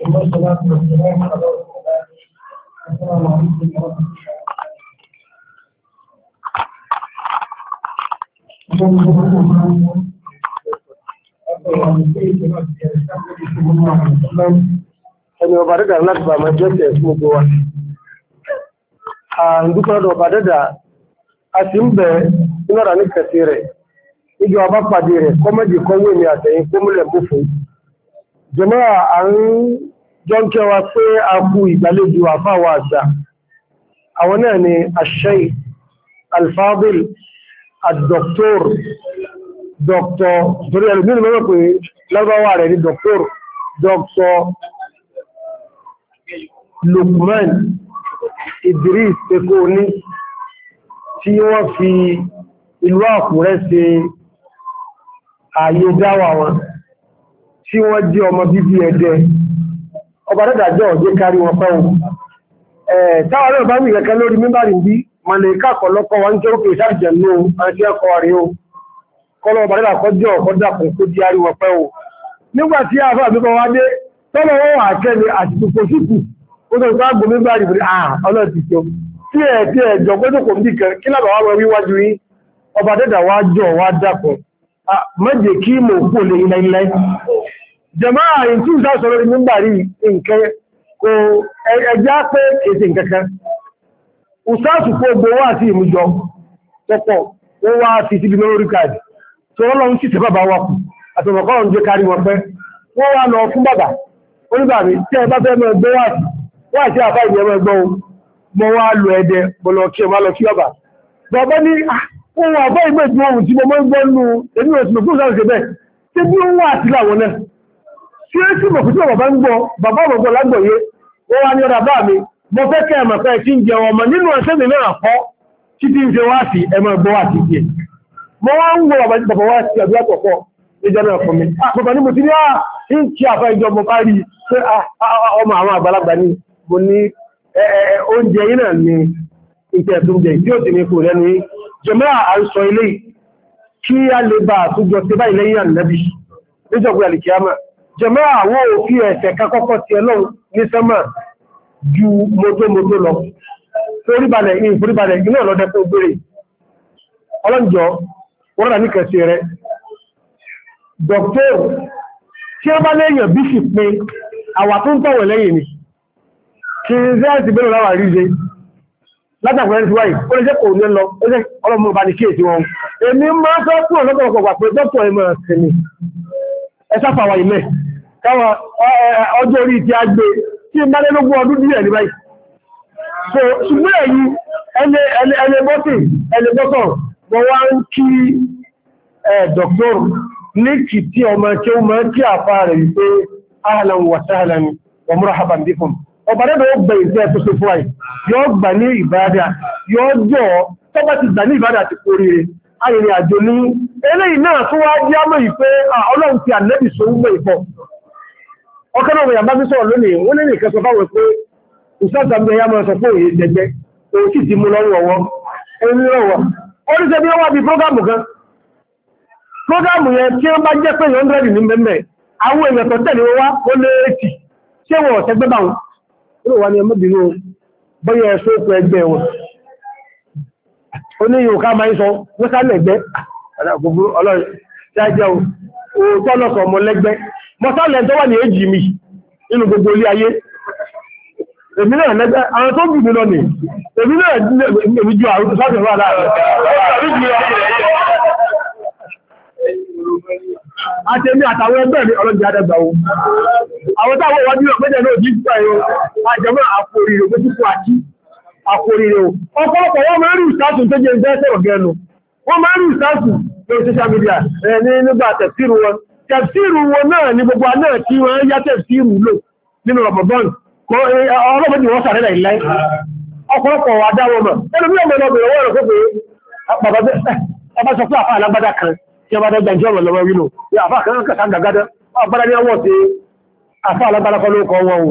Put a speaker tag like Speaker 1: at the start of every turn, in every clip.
Speaker 1: والصلاة والسلام على رسول الله. السلام عليكم ورحمة الله. Ẹni ọba dẹ́dà láti bá máa jẹ́sẹ̀ fún gbogbo wa. À ń dúpẹ́ lọ́dọ̀ ọba dẹ́dà, a sì ń bẹ̀ ìnára ní kẹsì rẹ̀. Ìjọ ọba pàdé rẹ̀ kọ́mẹ́dì kọ́wé ní àtẹ̀yìn kómúlẹ̀ bófo. Jẹ́mọ́ à ń jọ ń kẹwa pé a kú ìgbàlejò àfáwà àgbà. Àwọn náà ni Al-Sheikh Al-Fadil Al-Doctor torí ẹlùmí ni mẹ́rẹ̀ pé lọ́gbàwà rẹ̀ ni Dr. Lukman Idris Ekoni tí wọ́n fi ìlú Àkúrẹ́ ṣe ààyè dáwà wọn tí wọ́n jẹ́ ọmọ bíbí Ẹdẹ ọba dẹ́dàjọ́ jẹ́ kárí wọn pẹ́ wọn táwọn náà bá mú ìrẹ́kẹ́ lórí mímbàrí bí mọ̀lẹ́ká kọ̀lọ́kọ́ wọn jẹ́ òkè ìsáàjẹ̀ ní àti ẹkọ̀ rí o kọ́lọ̀ ọba dẹ́dàkọ́jọ́ ọ̀kọ́dàkùn kó di àrí wọn pẹ́ wọn nígbàtí àfáà bí wọ́n wá dé tọ́lọ̀ wọ́n wà kẹ́ni àti tòkò síkù ó tó ká gbòmí bá rí ọlọ́tí tó tí ẹ̀jọ pé tó kò ní kẹ kí lábàá wọ́n wíwájú yí ọba dẹ́dà wá jọ wá dákùn mẹ́jẹ̀ kí mò kú lè ilẹ̀ ilẹ̀ jẹmọ́ àyìn tí ìsá sọ̀rọ̀ ní nígbà rí nǹkan kò ẹjá pé èsì nǹkankan ìsáàsù kó gbowó àti ìmújọ tọ́pọ̀ wọ́n wá sí síbi lórí káàdì tó wọ́n lọ ń sì tẹ́ bàbá wa kù àtọ̀mọ̀kọ́ ń jẹ́ kárí wọn pẹ́ wọ́n wá lọ fún bàbá oníbàmí tí ẹ bá fẹ́ mọ́ ẹgbẹ́ wà sí àfá ìdí ẹmọ ẹgbọ́ mọ́ wá lọ Ẹdẹ bọ̀lọ̀ kí ọmọ lọ kí bàbá bàbá ní ohun àfá ìgbẹ́ tí ohun tí mo mọ́ ń gbọ́ nù èmi ò sì mọ̀ fún ìsáwọ̀sẹ̀ bẹ́ẹ̀ tí bí ó wà sí àwọn náà tí ó sì mọ̀ fún tí bàbá ń gbọ́ bàbá ọmọ lágbọ̀yé wọ́n wá ní ọ̀dà bá mi mo fẹ́ kẹ́ ẹ̀mọ̀ fẹ́ tí ń jẹ ọmọ nínú ẹsẹ̀ mi náà kọ́ títí ń ṣe wá sí ẹmọ ẹgbọ́ wà sí tiẹ̀ mo wá ń gbọ́ bàbá wá sí àdúrà pọ̀pọ̀ ìjọba ẹ̀fọ́ mi bàbá ní mo ti ní ń kí àfá ìjọ mo bá rí pé ọmọ àwọn àgbàlagbà ní mo ní oúnjẹ yìí náà ni ìtẹ̀ẹ̀túnjẹ tí ó sì ní kò lẹ́nu yìí jẹmọ́ àrísọ ilé kí a lè bá àtújọ tí bá ilẹ̀ yìí nẹ́bí níjọ̀gbé alìkíyàmà jẹmọ́ àwọn òfin ẹ̀fẹ̀ kakọ́kọ́ ti ẹlọ́run ní sẹ́mà ju mọ́tò lọ foríbalẹ̀ iná ọlọ́dẹ fún gbére ọlọ́njọ́ wọ́n rà ní kẹsì rẹ̀ dọ̀kítọ̀ tí ó bá lẹ́yìn bí sì pé àwà tó ń tọ̀wẹ̀ lẹ́yìn ni kí zẹ́ẹ̀sì bẹ́rẹ̀ láwà rí ṣe látàkùnrin ti wáyìí ó lè jẹ́ kò ní lọ ó jẹ́ ọlọ́mọ bá ní kéèsì wọn èmi máa fẹ́ kúrò lọ́pọ̀lọpọ̀ pé dọ́kítọ̀ ẹmọ ẹ̀sìnì ẹsáfàwà ilẹ̀ káwà ọjọ́ orí ti a gbé tí ń bá lẹ́lógún ọdún díẹ̀ ní báyìí so ṣùgbọ́n èyí ẹlẹ́bọ́tọ̀ wọ́n wá ń kí dọ́kítọ̀ ní kì tí ọmọ tí ó mọ́ kí àfá rẹ̀ wípé ahlan wa sahlan wa marhaban bikum ọba dẹ́dọ̀ ó gbẹ̀ ìfẹ́ tó ṣe fún àì yóò gbà ní ìbádà yóò jọ tọ́bá ti gbà ní ìbádà ti kórí rẹ̀ ayẹ̀rẹ̀ àjò ní eléyìí náà tó wá jẹ́ àmọ́ ìpé ọlọ́run ti ànẹ́bì sóhúnmọ́ ìfọ́ ọkọ̀ náà wọ̀nyà bá bí sọ̀rọ̀ lónìí wọ́n lè nìkan sọ fáwọn pé ìsọ́sàmì ẹ̀yà máa sọ pé òye jẹjẹ òun sì ti mú lọ́rùn ọwọ́ ẹni lọ́wọ́ ó ní sẹ́bí wọ́n wá bí prógámù kan prógámù yẹn tí wọ́n bá jẹ́ pé 100 ní mẹ́mẹ́ àwọn èèyàn tó tẹ̀lé wá ó lé 80 ṣé wọ́n ọ̀sẹ̀ gbẹ́bà wọn ó wà ní ọmọbìnrin bọ́yẹ̀ ẹ̀ṣọ́ òkú ẹgbẹ́ wọn ó ní yóò ká máa ń sọ wọ́n sálẹ̀ ẹgbẹ́ àdàkùnbú ọlọ́run jájẹ́ òótọ́ lọ́sọ̀ ọmọ lẹ́gbẹ́ mọ́sálẹ̀ tó wà ní èjì mi nínú gbogbo ilé ayé èmi náà lẹ́gbẹ́ àwọn tó gbùgbù lọ ní èmi náà èmi ju àrùn sọ́sẹ̀ wà láàrin àtẹ́mí àtàwọn ẹgbẹ́ mi ọlọ́dún adẹ́gbà ohun àwọn táwọn wájú ọ̀pẹ́jẹ̀ náà jí pẹ̀ ẹ̀yọ àjẹmọ́ àpòrìrò tó túnkù àti àpòrìrò ọ̀pọ̀lọpọ̀ wọ́n máa ń rí ìsáàsùn tó jẹ́ ìgbẹ́ sọ̀rọ̀ gẹ́nu wọ́n máa ń rí ìsáàsùn lórí social media ní nígbà tẹ̀síìrù wọn náà ní gbogbo náà tí wọ́n yá tẹ̀síìrù lò nínú Ramadan ọlọ́mọdé wọ́n sàrẹ́lẹ̀ ilẹ̀ ọ̀pọ̀lọpọ̀ adáwọ̀ mọ̀ ẹnu bí ọmọ ọmọ ìrọwọ́ rẹ̀ tí a bá dẹ́gbà ìjọ́ ọ̀rọ̀ lọ́wọ́ wínú àfá kan kàtà gàgádá ọgbára ní ọwọ́ tí àfá alágbárakọ́ ló kọ wọn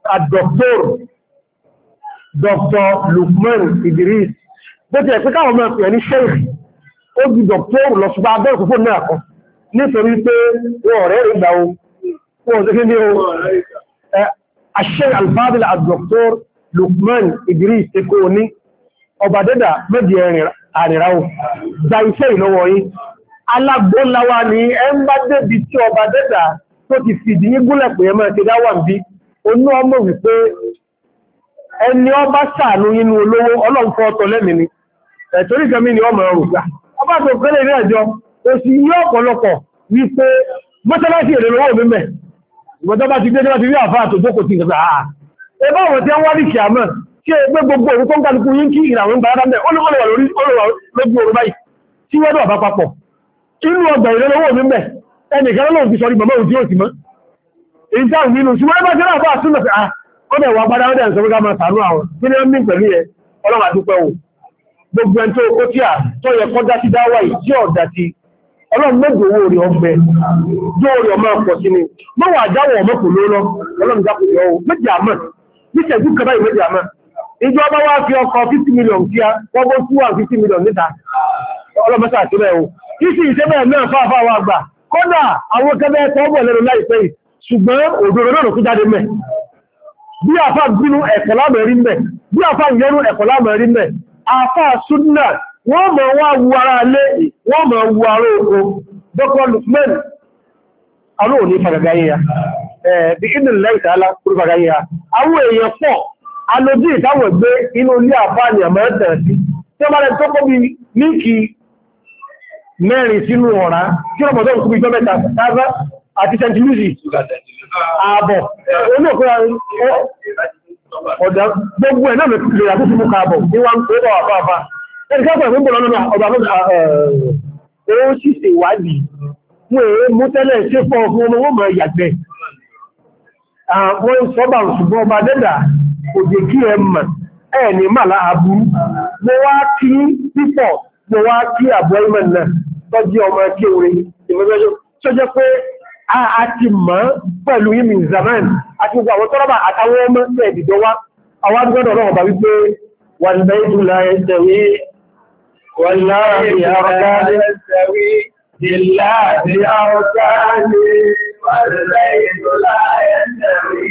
Speaker 1: Dr. Lukman Idris bó ti ẹ̀pẹ́ káwọn mọ̀ pẹ̀ ní sheikh ó di Dr. lọ ṣùgbọ́n abẹ́rẹ̀ fúnfún náà kan nítorí pé wọ́n ọ̀rẹ́ ìgbà o wọ́n tó kí ní o الشيخ الفاضل الدكتور لقمان إدريس تكوني ọba dẹ́dà méjì àrìráwò gba iṣẹ́ ìlọ́wọ́ yìí alágbóláwà ní ẹmbá débi tí ọba dẹ́dà tó ti fìdí yí gúnlẹ̀ pé ẹmọ́ ti dáwà ń bí onú ọmọ wípé ẹni ọba ṣàánú inú olówó ọlọ́nfọ́ ọ̀tọ̀ lẹ́mì ni ẹ̀tọ́rí gẹmí ni ọmọ ọrùgbà ọba tó kẹ́lẹ̀ ní ẹjọ́ òsì yí ọ̀pọ̀lọpọ̀ wípé mọ́sálásí èrè lọ́wọ́ mi mẹ́ ìgbọ́dọ́ bá ti gbé ti rí àfáà tó jókòó sí ìgbà ẹbá wọn tí wọ́n wá ní kìámọ̀ kí ẹgbẹ́ gbogbo òun tó ń kàlùkù yí kí ìràwọ̀n gbára mẹ́ olùwà lójú oru báyìí tí wọ́n dọ̀ bá papọ̀ inú ọgbà ìrẹ́lọ́wọ́ mi mẹ́ ẹnìkan lọ́wọ́ fi sọrí mọ̀mọ́ òjí òsì mọ́ èyí táwọn nínú sí wọ́n bá jẹ́ náà bá súnmọ̀ sí ọdẹ̀ wà padà ọdẹ̀ ìsọ̀rọ̀ ká máa sàánú àwọn kí ni wọ́n mí pẹ̀lú ẹ ọlọ́wà dúpẹ́ wò gbogbo ẹni tó kó tí à tó yẹ kọ́ dá sí dáwà yìí tí ọ̀dà ti ọlọ́run méjì owó orí ọgbẹ́ jó orí ọmọ ọ̀pọ̀ sí ni mọ́wàá àjáwọ̀ ọmọ kò lóró ọlọ́run jákòó yọ méjì àmọ́ níṣẹ́jú kẹba ìméjì àmọ́ ìjọba wá fi ọkọ̀ 50 million kí a wọ́n bó 250 million níta ọlọ́mọ́sá àti rẹ̀ o ìsì ìṣẹ́bẹ̀ náà fáfá wa gbà kódà àwọn kẹbẹ̀ ẹ̀kọ́ bọ̀ lẹ́nu láìpẹ́ yìí ṣùgbọ́n òdòdó náà kú jáde mẹ́ bí àfá bínú ẹ̀kọ́ lámẹ̀rí mẹ́ bí àfá ìyẹnú ẹ̀kọ́ lámẹ̀rí mẹ́ àfá súnnà wọ́n mọ̀ wá wu ara lé wọ́n mọ̀ wu ara oko Dr. Lukman aló òní fagagayé bí inú lẹ́yìn tààlà kúrú fagagayé àwọn èèyàn pọ̀ alójú ìtàwọn gbé inú ilé àfáàní àmọ́ ẹ̀tẹ̀ sí tí ó bá rẹ̀ tó kó bí mílìkì mẹ́rin sínú ọ̀rá tí ó mọ̀tọ́ ìkúbi tó mẹ́ta tàbí àti St. Louis ààbọ̀ ọ̀dá gbogbo ẹ̀ náà lè rà tó fún mú kààbọ̀ ní wọ́n tó bọ̀ àfáàfá ẹni kẹ́kọ̀ọ́ ìwé bọ̀lọ́ náà ọba fún ó sì ṣe ìwádìí mú èrè mú tẹ́lẹ̀ ṣe fọ́ fún ọmọ wọn mọ̀ yàgbẹ́ àwọn ìṣọ́bà ṣùgbọ́n ọba dẹ́dà kò jẹ́ kí ẹ mọ̀ ẹ̀ ní màlá àbúrú mo wá kí pípọ̀ mo wá kí àbọ̀ ìmọ̀ náà tọ́jú ọmọ kí orí ìmọ̀lẹ́jọ́ tó jẹ́ pé a ti mọ̀ pẹ̀lú ìmì zaman àti gbogbo àwọn tọ́rọ̀bà àtàwọn ọmọ tẹ́ ìdìjọ wá àwọn adúgbọ́dọ̀ ọlọ́run bá wípé wal baytu la yastawi wallahi arkani lillahi arkani wal baytu la yastawi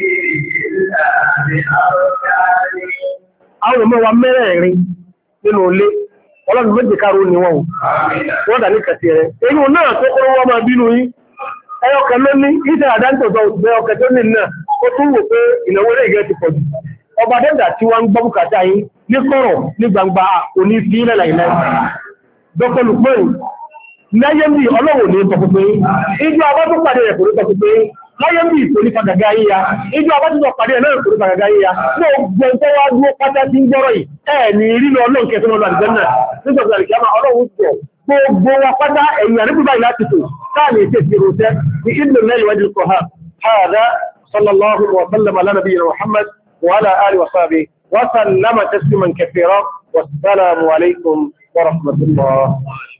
Speaker 1: àwọn ọmọ wa mẹ́rẹ̀ẹ̀rin nínú ilé ọlọ́run méjì kárò ní wọn wọ́n dà ní kẹsì rẹ̀ èyí náà tó kọ́ wọ́n máa bínú yí ẹyọkẹ ló ní ìṣẹ́ àdántọ̀tọ̀ òṣìṣẹ́ ọkẹ tó ní náà ó tún wò pé ìnáwó rẹ̀ ìgẹ́ ti pọ̀jù ọba dẹ́dà tí wọ́n ń gbọ́ bùkátà yín ní kọ̀rọ̀ ní gbangba òní sí ilẹ̀ láìláì Dr. Lukman láyé bí ọlọ́wọ̀ ní tọkùnpé ìjọ abá tó pàdé rẹ̀ kò ní tọkùnpé láyé bí ìtòní fàgàgà yíya ìjọ abá tó pàdé rẹ̀ náà kò ní fàgàgà yíya ní ọgbọ̀n tó wá dúró pátá tí ń gbọ́rọ̀ yìí ní ìrìnà ọlọ́run kẹsàn ọlọ́run àdìjẹ́ náà nígbàgbà ìkẹ́mà ọlọ́run jọ gbogbo wa pátá ẹ̀yìn àrígbà láti tò káàní ètè sí rọ̀tẹ́ ní ìlú mẹ́rin wájú kọ̀ha hàdá sallallahu wa sallam ala nabiyyina Muhammad wa ala alihi wa sahbihi wa sallama tasliman kathira wa assalamu alaikum wa rahmatullah